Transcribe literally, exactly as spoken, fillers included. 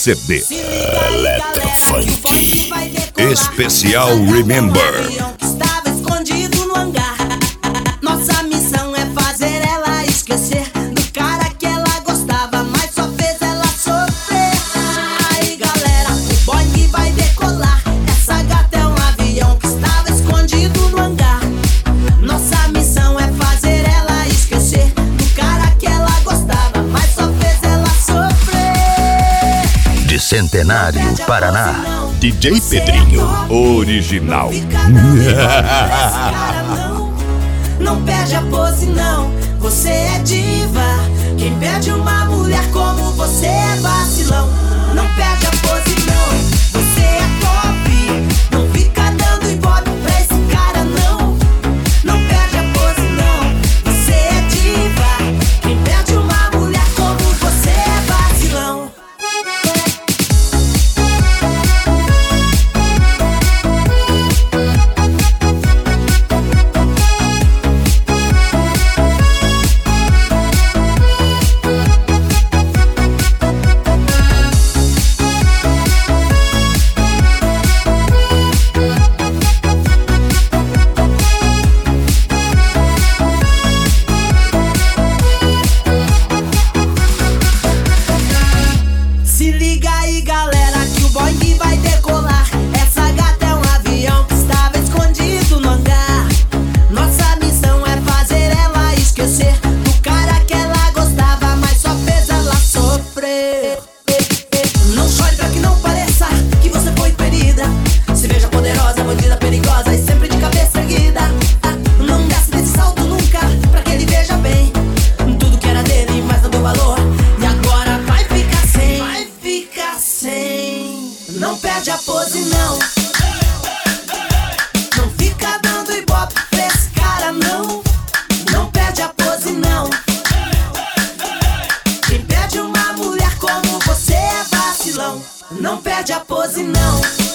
C D. Eletrofunk Especial Remember. Estava escondido no hangar. Nossa missão é fazer ela esquecer do cara que ela gostava, mas só fez ela sofrer. Aí galera, o Boeing vai decolar. Essa gata é um avião que estava escondido no hangar. Nossa missão é fazer ela esquecer do cara que ela gostava, mas só fez ela sofrer. De Centenário, Paraná, D J Pedrinho, original. Não perde a pose não, você é diva. Quem perde uma mulher como você é vacilão. Não perde a pose não, você é top. Não fica dando ibope pra esse cara não. Não perde a pose não, você é diva. Quem perde uma mulher como você é vacilão. Se liga aí galera que o Boeing vai decolar. Essa gata é um avião que estava escondido no hangar. Nossa missão é fazer ela esquecer do cara que ela gostava, mas só fez ela sofrer. Não chore pra que não pareça que você foi ferida. Se veja poderosa, bandida perigosa e sempre de cabeça erguida. Ah, não desce desse salto nunca, pra que ele veja bem tudo que era dele, mas não deu valor. E agora vai ficar sem, vai ficar sem. Não perde a pose não. Não fica dando ibope pra esse cara não. Não perde a pose não. Quem perde uma mulher como você é vacilão. Não perde a pose não.